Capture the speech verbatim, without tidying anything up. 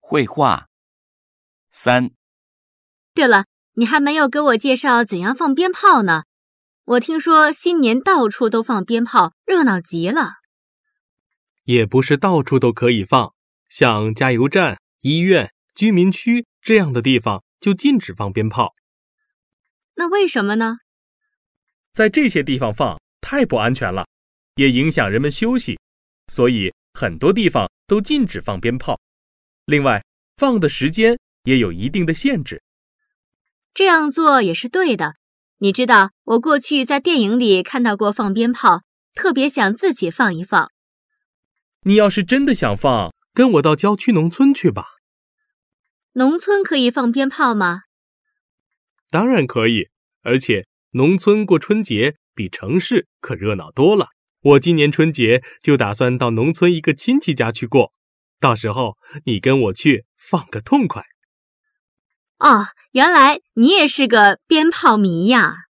绘画。三。 对了，你还没有给我介绍怎样放鞭炮呢。我听说新年到处都放鞭炮，热闹极了。 也不是到处都可以放，像加油站、医院、居民区这样的地方就禁止放鞭炮。 那为什么呢？ 在这些地方放太不安全了，也影响人们休息，所以很多地方都禁止放鞭炮。另外，放的时间也有一定的限制。 这样做也是对的。你知道，我过去在电影里看到过放鞭炮，特别想自己放一放。 你要是真的想放，跟我到郊区农村去吧。 农村可以放鞭炮吗？ 当然可以，而且农村过春节比城市可热闹多了。我今年春节就打算到农村一个亲戚家去过，到时候你跟我去放个痛快。 哦，原来你也是个鞭炮迷呀。